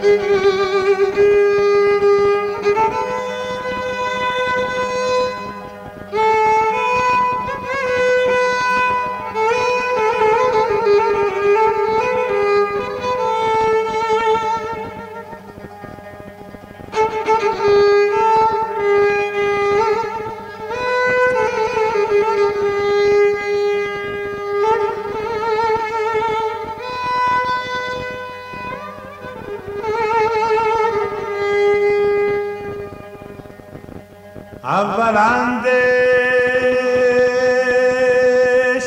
اولندش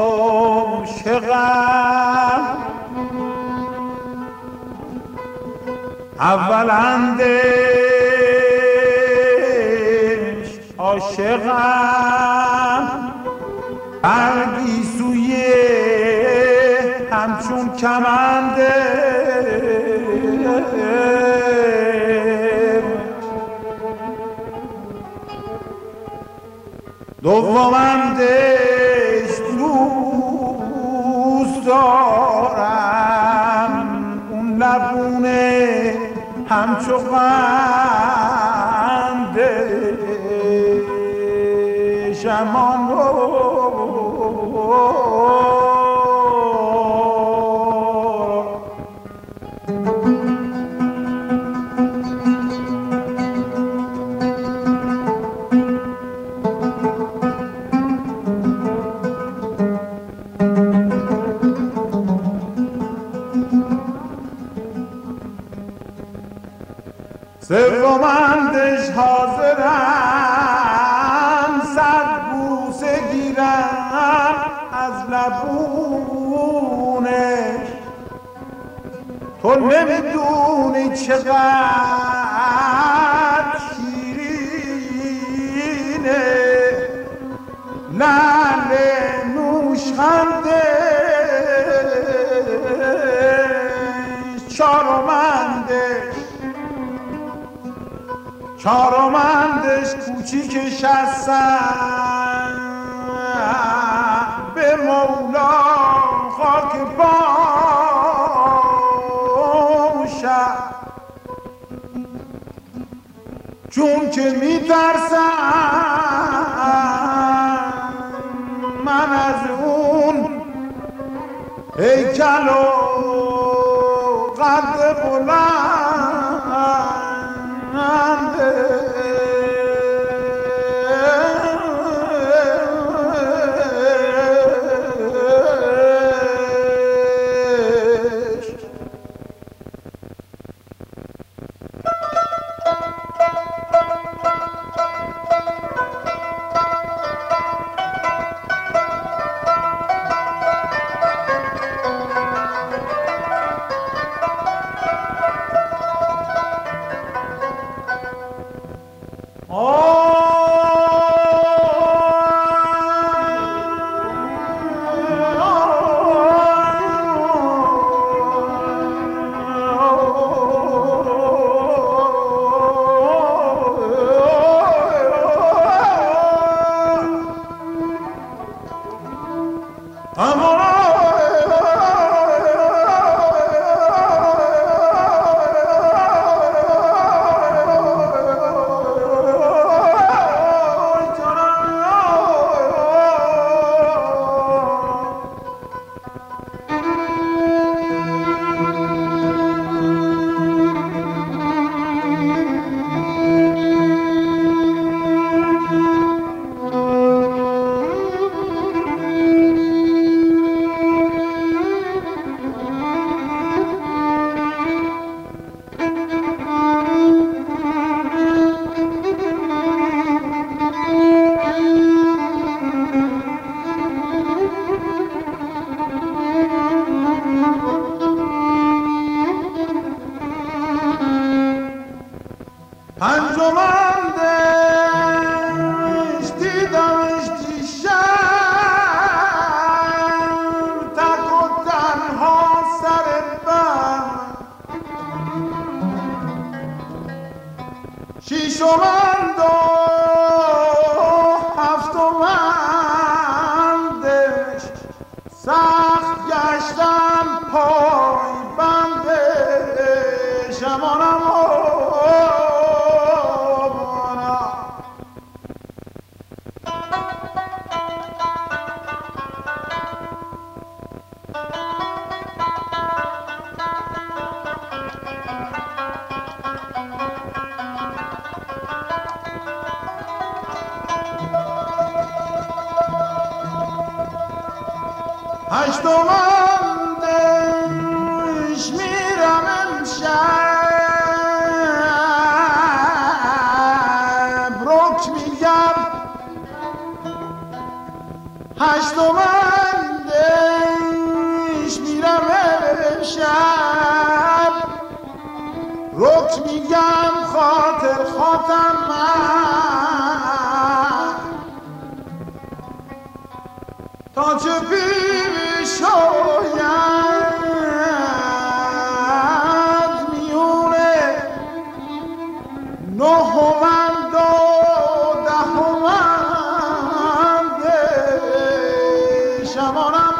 عاشقم اولندش عاشقم برگی سوی همچون کمنده دومندش دوست دارم اون لبونه همچو قنده شمان سومندش حاضرم صد بوسه گیرم از لبونش تو نمیدونی چقدر شیرینه لعل نوشخندش چهارمندش کوچیکش هستن به مولا خاک باشد چون که میترسم من از اون هیکل و قد بلند پنجمندش دیدمش دیشب تک و تنها سر بر شیشمند و هفتمندش سخت گشتم پای بندش هشتمندش میرم امشب رک میگم هشتمندش میرم امشب رک میگم خاطر خاطم من تا چه پیش آید میونه نهمند و دهمندش امانم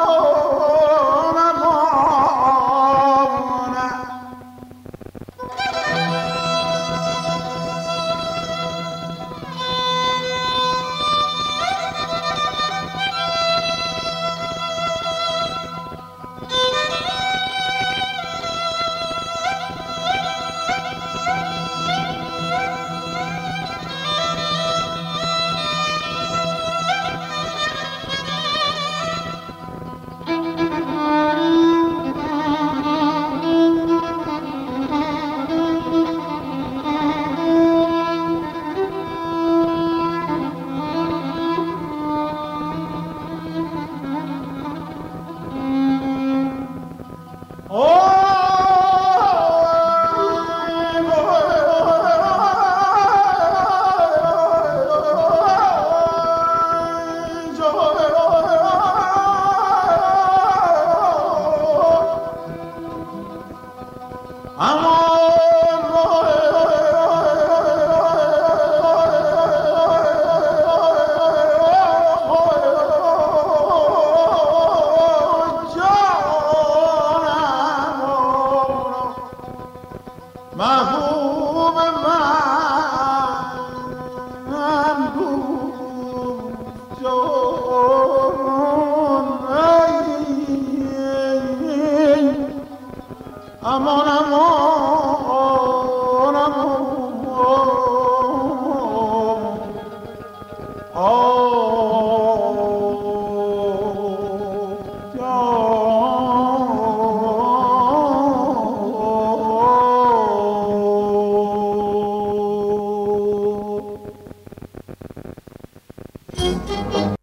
محبوب من بود جان امان امان امان